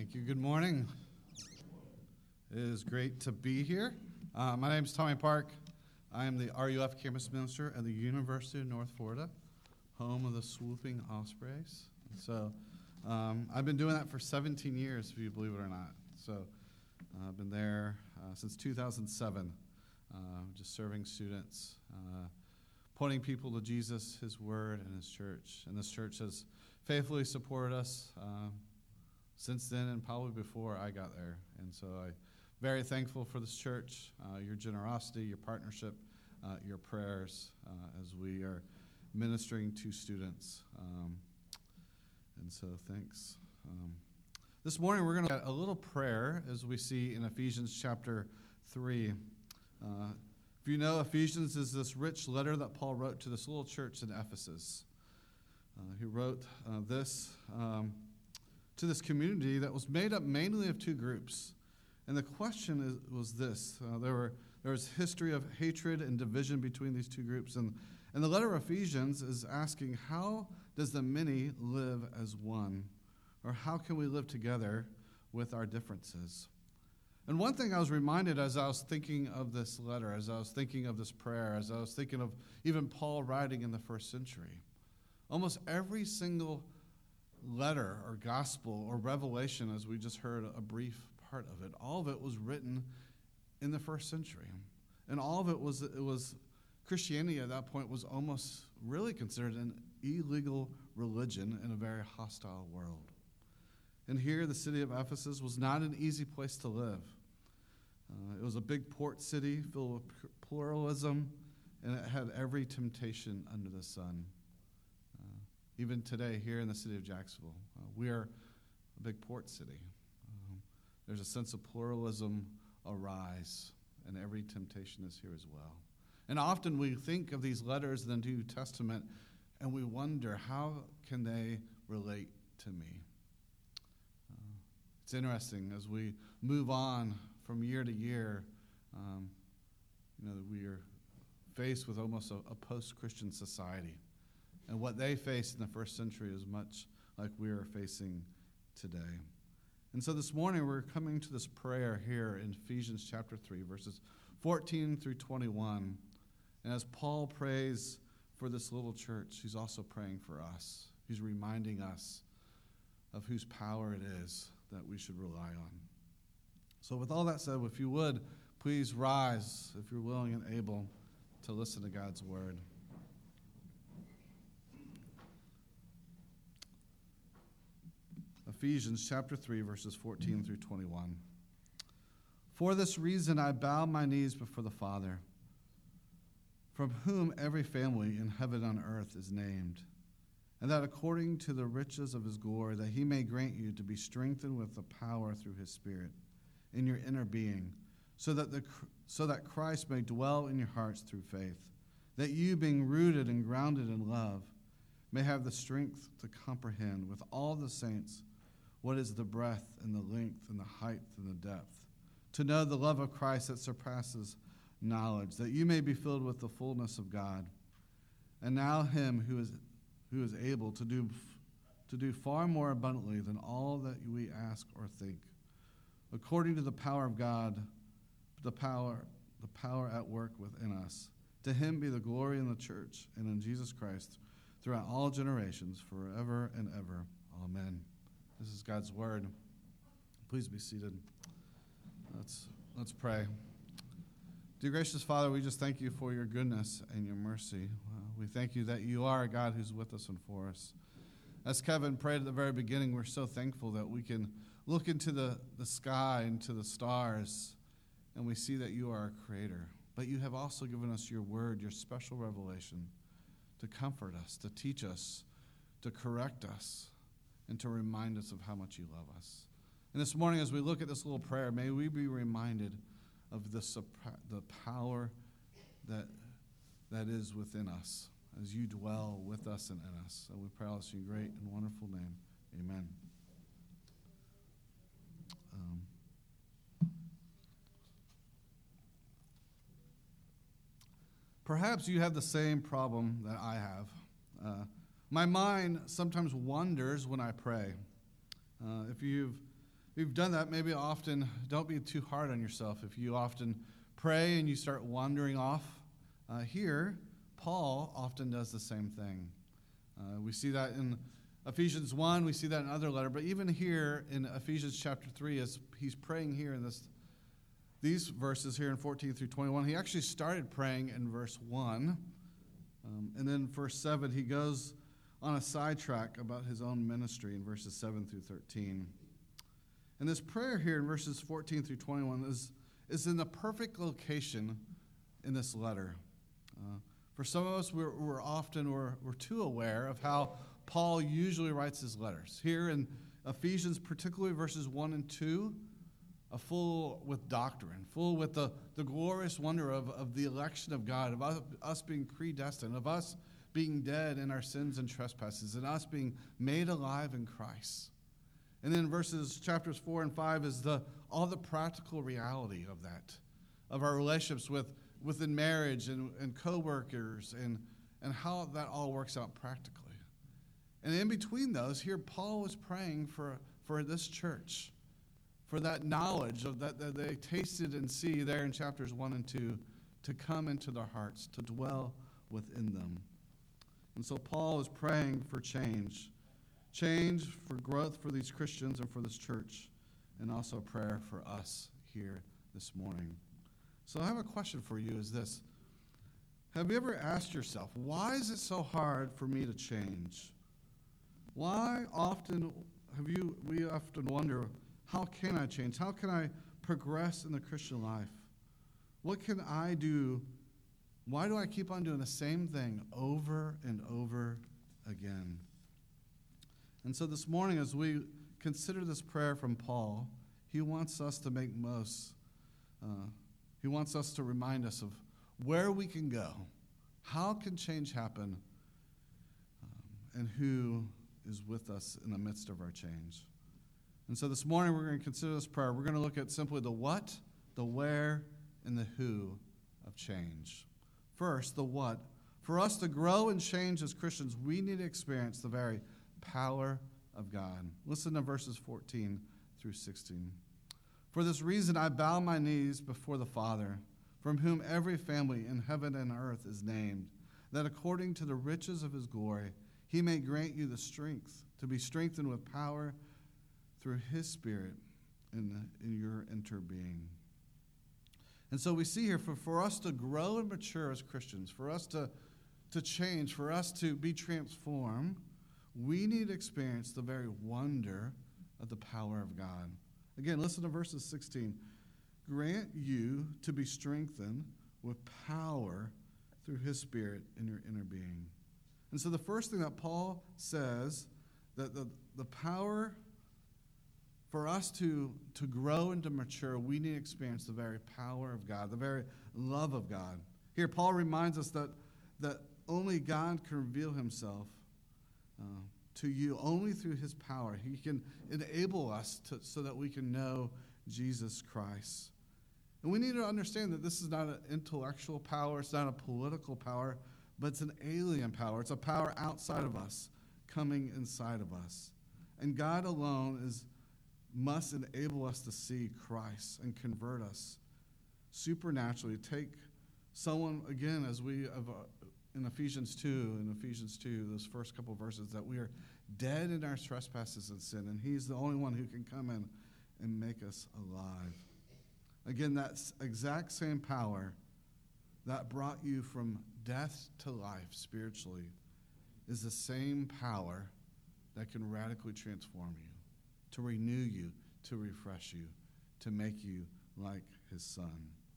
Thank you. Good morning. It is great to be here. My name is Tommy Park. I am the RUF campus minister at the University of North Florida, home of the Swooping Ospreys. So I've been doing that for 17 years, if you believe it or not. So I've been there since 2007, just serving students, pointing people to Jesus, His Word, and His church. And this church has faithfully supported us since then and probably before I got there. And so I'm very thankful for this church, your generosity, your partnership, your prayers as we are ministering to students. And so thanks. This morning we're going to get a little prayer as we see in Ephesians chapter 3. If you know, Ephesians is this rich letter that Paul wrote to this little church in Ephesus. He wrote this to this community that was made up mainly of two groups. And the question was this. There was history of hatred and division between these two groups. And the letter of Ephesians is asking, how does the many live as one? Or how can we live together with our differences? And one thing I was reminded as I was thinking of this letter, as I was thinking of this prayer, as I was thinking of even Paul writing in the first century, almost every single letter or gospel or revelation, as we just heard a brief part of it, all of it was written in the first century. And all of it was Christianity at that point was almost really considered an illegal religion in a very hostile world. And here, the city of Ephesus was not an easy place to live. It was a big port city filled with pluralism, and it had every temptation under the sun. Even today, here in the city of Jacksonville, we are a big port city. There's a sense of pluralism arise, and every temptation is here as well. And often we think of these letters in the New Testament, and we wonder, how can they relate to me? It's interesting, as we move on from year to year, we are faced with almost a post-Christian society. And what they faced in the first century is much like we are facing today. And so this morning we're coming to this prayer here in Ephesians chapter 3, verses 14 through 21. And as Paul prays for this little church, he's also praying for us. He's reminding us of whose power it is that we should rely on. So with all that said, if you would, please rise if you're willing and able to listen to God's word. Ephesians chapter 3, verses 14 through 21. For this reason I bow my knees before the Father, from whom every family in heaven and on earth is named, and that according to the riches of his glory, that he may grant you to be strengthened with the power through his Spirit in your inner being, so that Christ may dwell in your hearts through faith, that you, being rooted and grounded in love, may have the strength to comprehend with all the saints what is the breadth and the length and the height and the depth, to know the love of Christ that surpasses knowledge, that you may be filled with the fullness of God. And now him who is able to do far more abundantly than all that we ask or think, according to the power of God, the power at work within us. To him be the glory in the church and in Jesus Christ throughout all generations, forever and ever. Amen. This is God's word. Please be seated. Let's pray. Dear gracious Father, we just thank you for your goodness and your mercy. We thank you that you are a God who's with us and for us. As Kevin prayed at the very beginning, we're so thankful that we can look into the sky, into the stars, and we see that you are our creator. But you have also given us your word, your special revelation, to comfort us, to teach us, to correct us, and to remind us of how much you love us. And this morning, as we look at this little prayer, may we be reminded of the power that is within us as you dwell with us and in us. So we pray all this in your great and wonderful name. Amen. Perhaps you have the same problem that I have. My mind sometimes wanders when I pray. If you've done that, maybe often don't be too hard on yourself. If you often pray and you start wandering off, here, Paul often does the same thing. We see that in Ephesians 1, we see that in other letter, but even here in Ephesians chapter 3, as he's praying here in these verses here in 14 through 21, he actually started praying in verse 1, and then verse 7, he goes on a sidetrack about his own ministry in verses 7 through 13. And this prayer here in verses 14 through 21 is in the perfect location in this letter. For some of us, we're too aware of how Paul usually writes his letters. Here in Ephesians, particularly verses 1 and 2, full with doctrine, full with the glorious wonder of the election of God, of us being predestined, of us being dead in our sins and trespasses, and us being made alive in Christ. And then chapters 4 and 5 is all the practical reality of that, of our relationships within marriage and co-workers and how that all works out practically. And in between those, here Paul was praying for this church, for that knowledge of that they tasted and see there in chapters 1 and 2 to come into their hearts, to dwell within them. And so Paul is praying for change for growth for these Christians and for this church, and also prayer for us here this morning. So I have a question for you, is this. Have you ever asked yourself, why is it so hard for me to change? We often wonder, how can I change? How can I progress in the Christian life? What can I do? Why do I keep on doing the same thing over and over again? And so this morning, as we consider this prayer from Paul, he wants us to make he wants us to remind us of where we can go, how can change happen, and who is with us in the midst of our change. And so this morning we're going to consider this prayer. We're going to look at simply the what, the where, and the who of change. First, the what. For us to grow and change as Christians, we need to experience the very power of God. Listen to verses 14 through 16. For this reason I bow my knees before the Father, from whom every family in heaven and earth is named, that according to the riches of his glory he may grant you the strength to be strengthened with power through his Spirit in your inner being. And so we see here, for us to grow and mature as Christians, for us to change, for us to be transformed, we need to experience the very wonder of the power of God. Again, listen to verses 16. Grant you to be strengthened with power through his Spirit in your inner being. And so the first thing that Paul says, that the power for us to grow and to mature, we need to experience the very power of God, the very love of God. Here, Paul reminds us that only God can reveal himself to you, only through his power. He can enable us so that we can know Jesus Christ. And we need to understand that this is not an intellectual power, it's not a political power, but it's an alien power. It's a power outside of us, coming inside of us. And God alone must enable us to see Christ and convert us supernaturally. Take someone, again, as we have in Ephesians 2, those first couple of verses, that we are dead in our trespasses and sin, and he's the only one who can come in and make us alive. Again, that exact same power that brought you from death to life spiritually is the same power that can radically transform you, to renew you, to refresh you, to make you like his Son.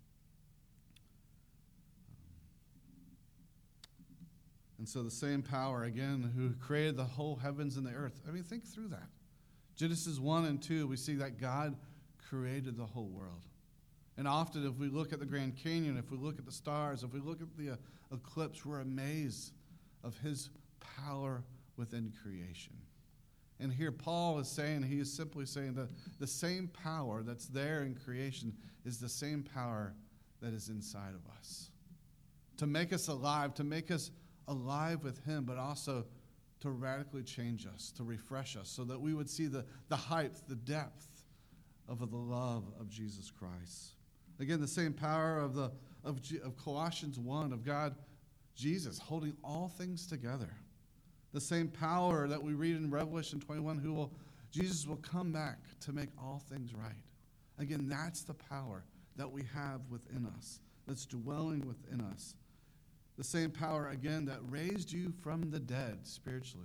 And so the same power, again, who created the whole heavens and the earth. I mean, think through that. Genesis 1 and 2, we see that God created the whole world. And often if we look at the Grand Canyon, if we look at the stars, if we look at the eclipse, we're amazed of his power within creation. And here Paul is saying, he is simply saying that the same power that's there in creation is the same power that is inside of us. To make us alive with him, but also to radically change us, to refresh us, so that we would see the height, the depth, of the love of Jesus Christ. Again, the same power of Colossians 1, of God, Jesus, holding all things together. The same power that we read in Revelation 21, Jesus will come back to make all things right. Again, that's the power that we have within us, that's dwelling within us. The same power, again, that raised you from the dead spiritually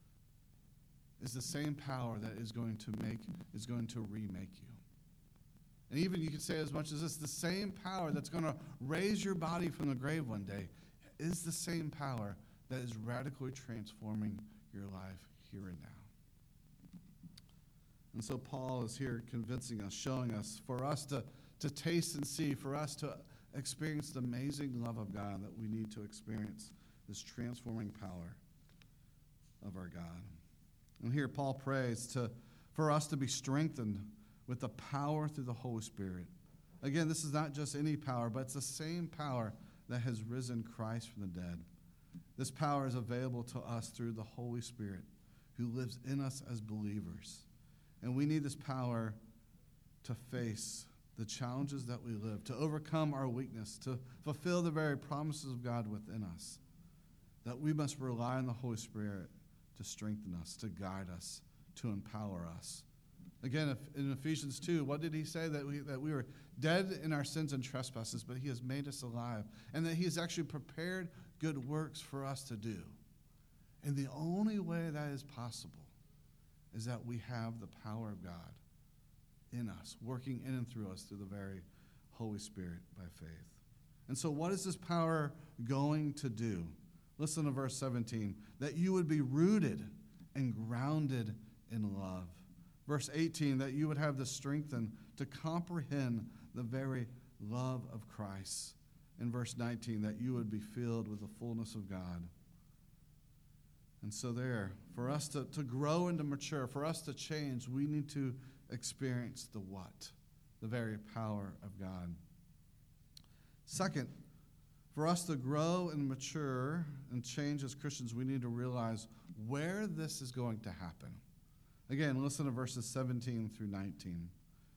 is the same power that is going to remake you. And even you could say as much as this, the same power that's going to raise your body from the grave one day is the same power that is radically transforming your life here and now. And so Paul is here convincing us, showing us, for us to taste and see, for us to experience the amazing love of God, that we need to experience this transforming power of our God. And here Paul prays for us to be strengthened with the power through the Holy Spirit. Again, this is not just any power, but it's the same power that has risen Christ from the dead. This power is available to us through the Holy Spirit who lives in us as believers. And we need this power to face the challenges that we live, to overcome our weakness, to fulfill the very promises of God within us, that we must rely on the Holy Spirit to strengthen us, to guide us, to empower us. Again, in Ephesians 2, what did he say? That we were dead in our sins and trespasses, but he has made us alive, and that he has actually prepared good works for us to do. And the only way that is possible is that we have the power of God in us, working in and through us through the very Holy Spirit by faith. And so what is this power going to do? Listen to verse 17, that you would be rooted and grounded in love. Verse 18, that you would have the strength to comprehend the very love of Christ. In verse 19, that you would be filled with the fullness of God. And so there, for us to grow and to mature, for us to change, we need to experience the what? The very power of God. Second, for us to grow and mature and change as Christians, we need to realize where this is going to happen. Again, listen to verses 17 through 19.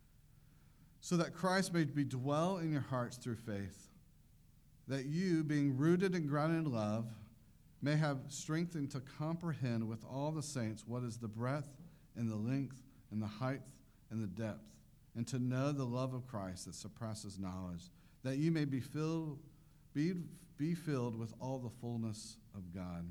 So that Christ may dwell in your hearts through faith, that you, being rooted and grounded in love, may have strength to comprehend with all the saints what is the breadth and the length and the height and the depth, and to know the love of Christ that surpasses knowledge, that you may be filled with all the fullness of God.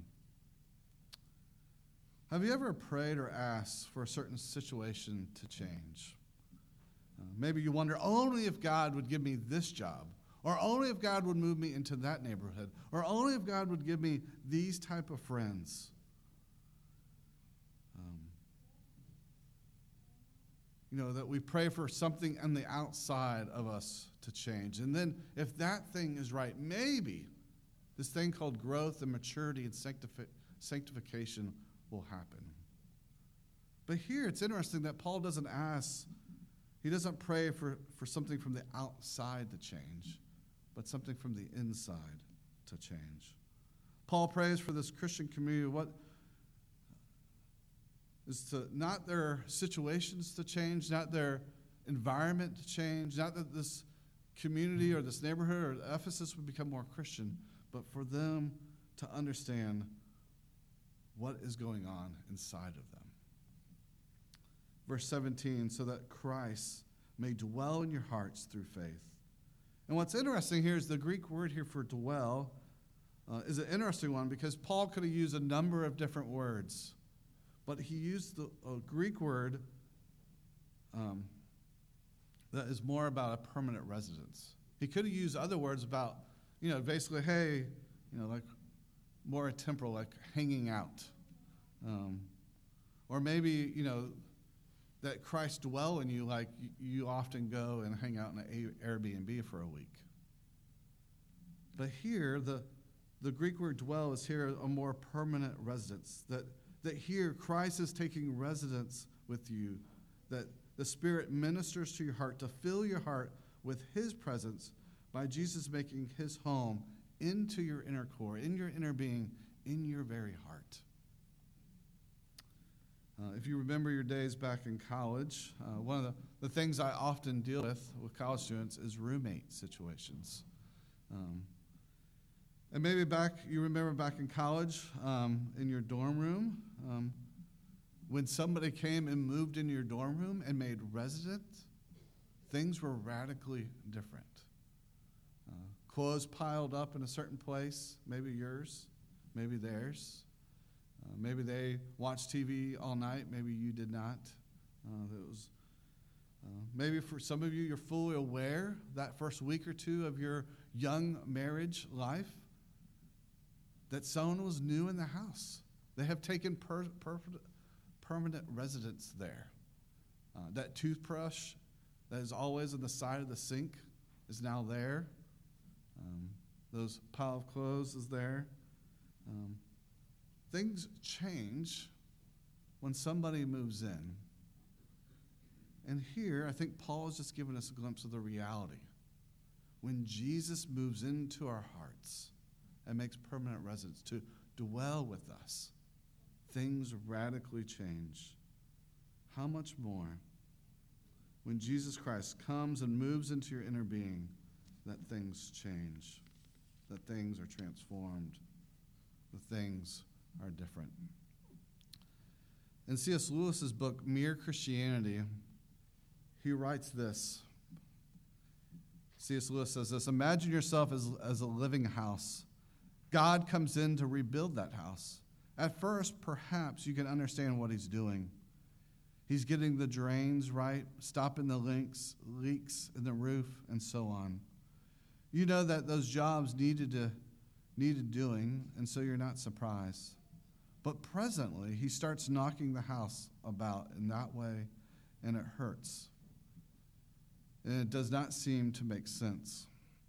Have you ever prayed or asked for a certain situation to change? Maybe you wonder, only if God would give me this job, or only if God would move me into that neighborhood, or only if God would give me these type of friends. That we pray for something on the outside of us to change. And then if that thing is right, maybe this thing called growth and maturity and sanctification will happen. But here it's interesting that Paul doesn't pray for something from the outside to change, but something from the inside to change. Paul prays for this Christian community, what is to not their situations to change, not their environment to change, not that this community or this neighborhood or Ephesus would become more Christian, but for them to understand what is going on inside of them. Verse 17, so that Christ may dwell in your hearts through faith. And what's interesting here is the Greek word here for dwell is an interesting one, because Paul could have used a number of different words, but he used a Greek word that is more about a permanent residence. He could have used other words about, basically, hey, like more temporal, like hanging out. Or maybe, that Christ dwell in you, like you often go and hang out in an Airbnb for a week. But here, the Greek word dwell is here a more permanent residence, that here Christ is taking residence with you, that the Spirit ministers to your heart to fill your heart with his presence by Jesus making his home into your inner core, in your inner being, in your very heart. If you remember your days back in college, one of the things I often deal with college students is roommate situations. And maybe you remember back in college, in your dorm room, when somebody came and moved into your dorm room and made resident, things were radically different. Clothes piled up in a certain place, maybe yours, maybe theirs. Maybe they watched TV all night, maybe you did not. Maybe for some of you, you're fully aware that first week or two of your young marriage life that someone was new in the house. They have taken permanent residence there. That toothbrush that is always on the side of the sink is now there. Those pile of clothes is there. Things change when somebody moves in. And here, I think Paul has just given us a glimpse of the reality. When Jesus moves into our hearts and makes permanent residence to dwell with us, things radically change. How much more when Jesus Christ comes and moves into your inner being, that things change, that things are transformed, that things are different. In C.S. Lewis's book, Mere Christianity, he writes this. C.S. Lewis says this: imagine yourself as a living house. God comes in to rebuild that house. At first, perhaps you can understand what he's doing. He's getting the drains right, stopping the leaks in the roof, and so on. You know that those jobs needed doing, and so you're not surprised. But presently, he starts knocking the house about in that way, and it hurts. And it does not seem to make sense.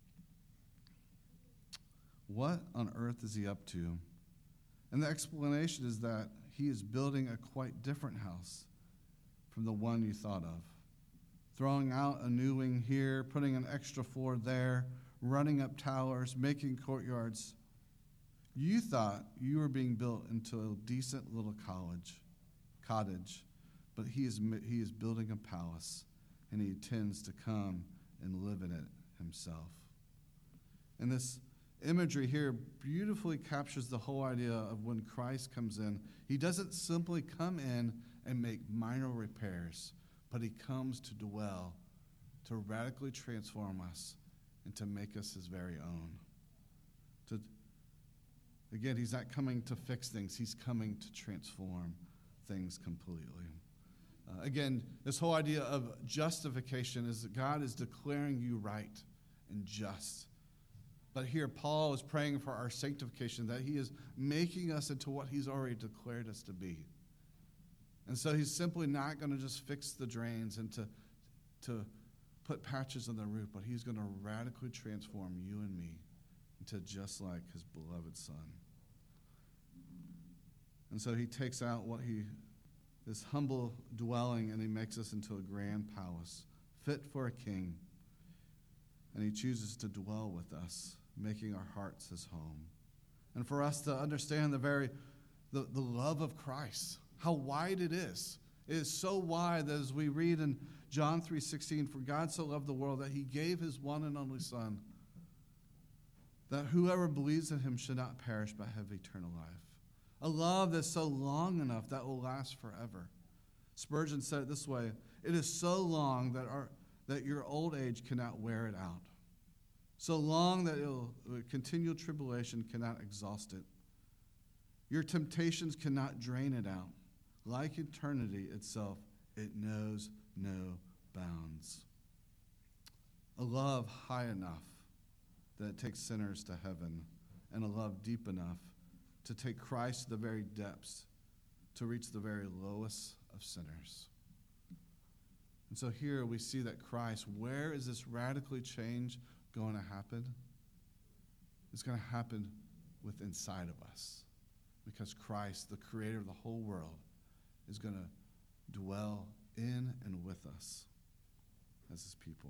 What on earth is he up to? And the explanation is that he is building a quite different house from the one you thought of. Throwing out a new wing here, putting an extra floor there, running up towers, making courtyards. You thought you were being built into a decent little cottage, but he is building a palace, and he intends to come and live in it himself. And this imagery here beautifully captures the whole idea of when Christ comes in. He doesn't simply come in and make minor repairs, but he comes to dwell, to radically transform us, and to make us his very own. Again, he's not coming to fix things. He's coming to transform things completely. Again, this whole idea of justification is that God is declaring you right and just. But here, Paul is praying for our sanctification, that he is making us into what he's already declared us to be. And so he's simply not going to just fix the drains and to put patches on the roof, but he's going to radically transform you and me into just like his beloved Son. And so he takes out this humble dwelling, and he makes us into a grand palace, fit for a king. And he chooses to dwell with us, making our hearts his home. And for us to understand the love of Christ, how wide it is. It is so wide that as we read in John 3:16, for God so loved the world that he gave his one and only Son, that whoever believes in him should not perish but have eternal life. A love that's so long enough that will last forever. Spurgeon said it this way: it is so long that your old age cannot wear it out. So long that continual tribulation cannot exhaust it. Your temptations cannot drain it out. Like eternity itself, it knows no bounds. A love high enough that it takes sinners to heaven, and a love deep enough to take Christ to the very depths, to reach the very lowest of sinners. And so here we see that Christ, where is this radically change going to happen? It's going to happen within inside of us, because Christ, the creator of the whole world, is going to dwell in and with us as his people.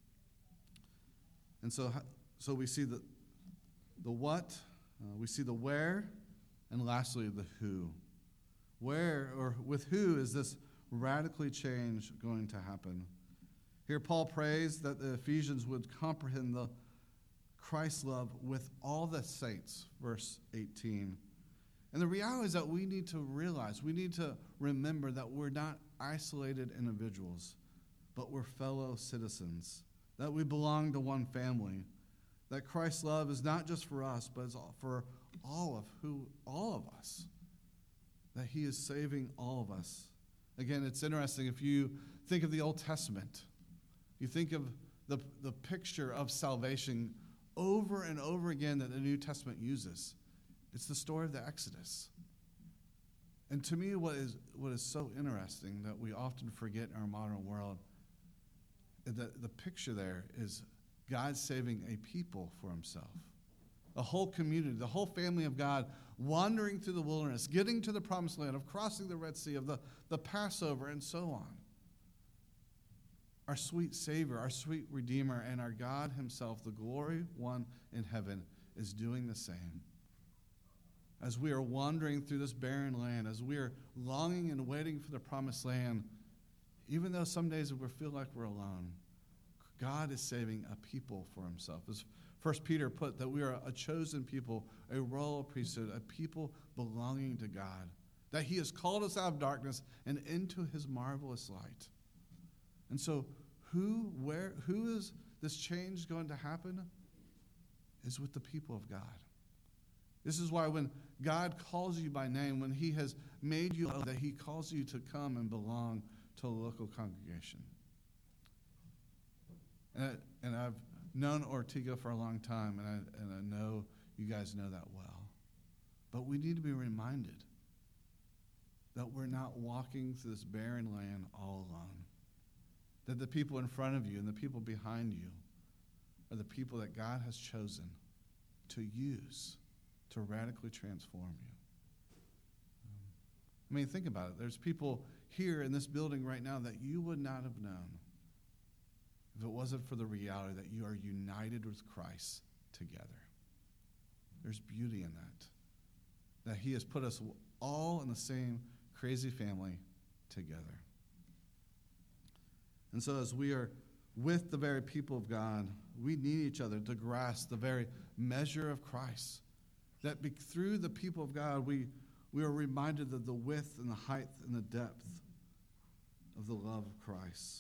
And so we see the what, we see the where, and lastly the who. Where or with who is this radically change going to happen? Here, Paul prays that the Ephesians would comprehend the Christ's love with all the saints, verse 18. And the reality is that we need to realize, we need to remember that we're not isolated individuals, but we're fellow citizens, that we belong to one family, that Christ's love is not just for us, but it's for all of us, that he is saving all of us. Again, it's interesting, if you think of the Old Testament, you think of the picture of salvation over and over again that the New Testament uses. It's the story of the Exodus. And to me, what is so interesting that we often forget in our modern world, the picture there is God saving a people for himself. A whole community, the whole family of God wandering through the wilderness, getting to the promised land, of crossing the Red Sea, of the Passover, and so on. Our sweet Savior, our sweet Redeemer, and our God himself, the glory one in heaven, is doing the same. As we are wandering through this barren land, as we are longing and waiting for the promised land, even though some days we feel like we're alone, God is saving a people for himself. As 1 Peter put, that we are a chosen people, a royal priesthood, a people belonging to God, that he has called us out of darkness and into his marvelous light. And so who is this change going to happen? Is with the people of God. This is why when God calls you by name, when he has made you, that he calls you to come and belong to a local congregation. And I've known Ortega for a long time, and I know you guys know that well. But we need to be reminded that we're not walking through this barren land all alone. That the people in front of you and the people behind you are the people that God has chosen to use to radically transform you. I mean, think about it. There's people here in this building right now that you would not have known if it wasn't for the reality that you are united with Christ together. There's beauty in that. That he has put us all in the same crazy family together. And so as we are with the very people of God, we need each other to grasp the very measure of Christ. That through the people of God, we are reminded of the width and the height and the depth of the love of Christ.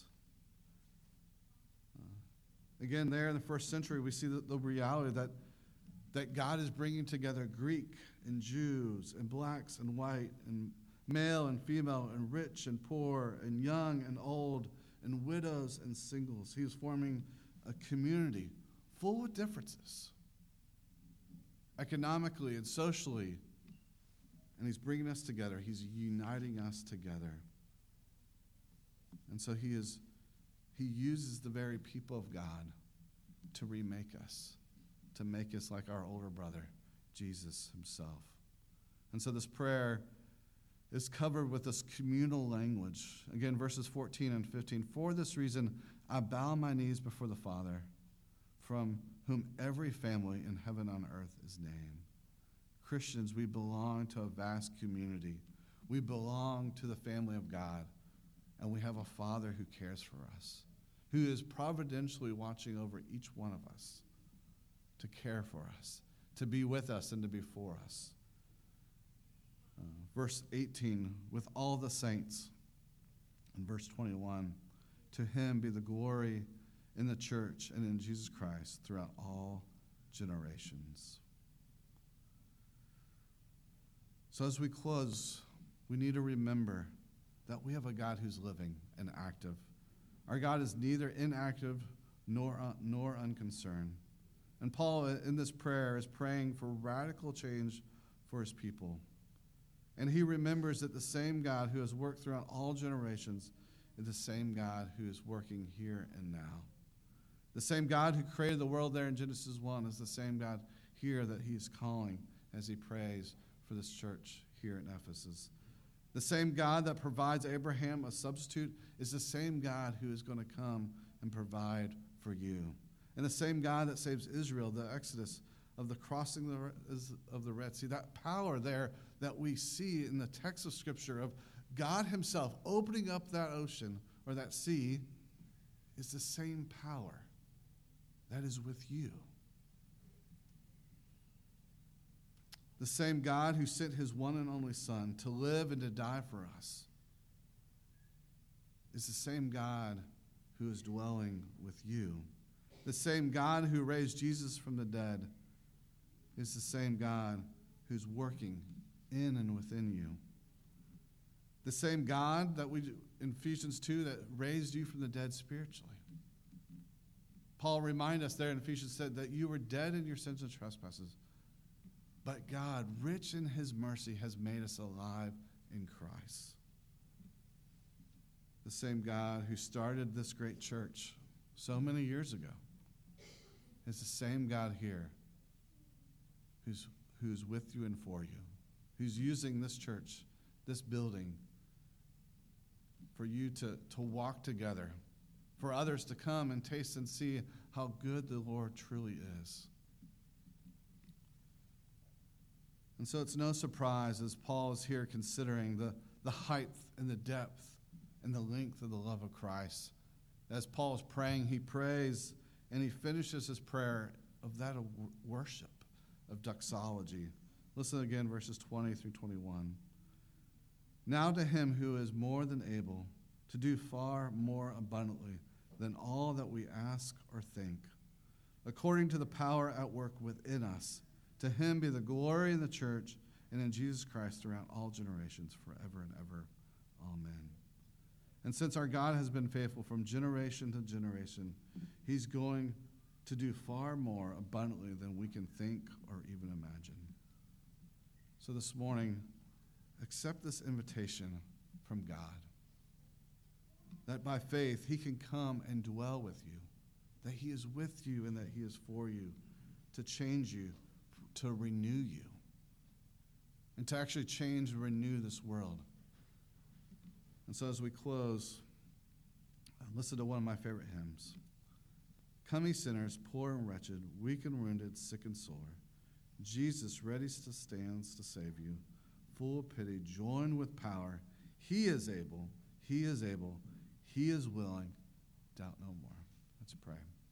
Again, there in the first century, we see the reality that God is bringing together Greek and Jews and blacks and white and male and female and rich and poor and young and old and widows and singles. He is forming a community full of differences, economically and socially, and he's bringing us together. He's uniting us together. And so he uses the very people of God to remake us, to make us like our older brother, Jesus himself. And so this prayer is covered with this communal language. Again, verses 14 and 15. For this reason, I bow my knees before the Father, from whom every family in heaven and earth is named. Christians, we belong to a vast community. We belong to the family of God, and we have a Father who cares for us, who is providentially watching over each one of us to care for us, to be with us, and to be for us. Verse 18, with all the saints. And verse 21, to him be the glory in the church and in Jesus Christ throughout all generations. So as we close, we need to remember that we have a God who's living and active. Our God is neither inactive nor unconcerned. And Paul, in this prayer, is praying for radical change for his people. And he remembers that the same God who has worked throughout all generations is the same God who is working here and now. The same God who created the world there in Genesis 1 is the same God here that he's calling as he prays for this church here in Ephesus. The same God that provides Abraham a substitute is the same God who is going to come and provide for you. And the same God that saves Israel, the Exodus of the crossing of the Red Sea, that power there that we see in the text of Scripture of God himself opening up that ocean or that sea is the same power that is with you. The same God who sent his one and only Son to live and to die for us is the same God who is dwelling with you. The same God who raised Jesus from the dead is the same God who's working in and within you. The same God that we, in Ephesians 2, that raised you from the dead spiritually. Paul reminds us there in Ephesians said that you were dead in your sins and trespasses, but God, rich in his mercy, has made us alive in Christ. The same God who started this great church so many years ago is the same God here who's with you and for you, who's using this church, this building, for you to walk together, for others to come and taste and see how good the Lord truly is. And so it's no surprise as Paul is here considering the height and the depth and the length of the love of Christ. As Paul is praying, he prays and he finishes his prayer of that of worship, of doxology. Listen again, verses 20 through 21. Now to him who is more than able to do far more abundantly than all that we ask or think, according to the power at work within us, to him be the glory in the church and in Jesus Christ throughout all generations, forever and ever. Amen. And since our God has been faithful from generation to generation, he's going to do far more abundantly than we can think or even imagine. So this morning, accept this invitation from God, that by faith he can come and dwell with you, that he is with you and that he is for you, to change you, to renew you, and to actually change and renew this world. And so as we close, listen to one of my favorite hymns. Come ye sinners, poor and wretched, weak and wounded, sick and sore. Jesus ready to stands to save you, full of pity, join with power. He is able, he is able, he is willing, doubt no more. Let's pray.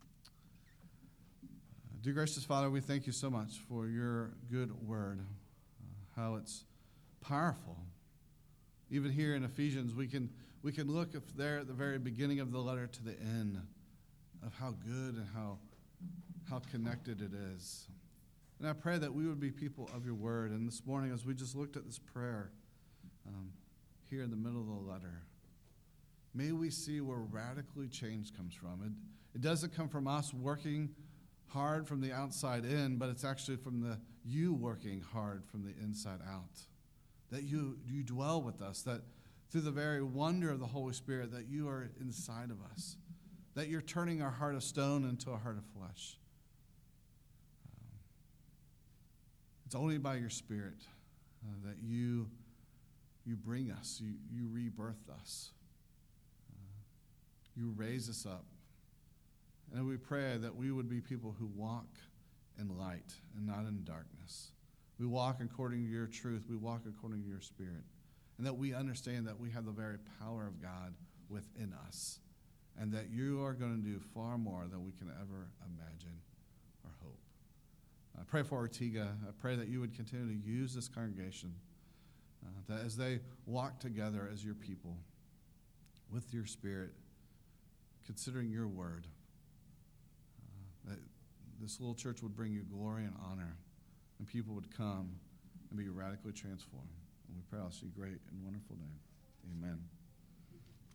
Dear gracious Father, we thank you so much for your good word, how it's powerful. Even here in Ephesians, we can look there at the very beginning of the letter to the end of how good and how connected it is. And I pray that we would be people of your word. And this morning, as we just looked at this prayer here in the middle of the letter, may we see where radically change comes from. It doesn't come from us working hard from the outside in, but it's actually from you working hard from the inside out. That you dwell with us, that through the very wonder of the Holy Spirit, that you are inside of us, that you're turning our heart of stone into a heart of flesh. It's only by your Spirit that you bring us, you rebirth us, you raise us up. And we pray that we would be people who walk in light and not in darkness. We walk according to your truth. We walk according to your Spirit. And that we understand that we have the very power of God within us. And that you are going to do far more than we can ever imagine or hope. I pray for Ortega. I pray that you would continue to use this congregation, that as they walk together as your people, with your Spirit, considering your word, that this little church would bring you glory and honor, and people would come and be radically transformed. And we pray I'll see great and wonderful name. Amen.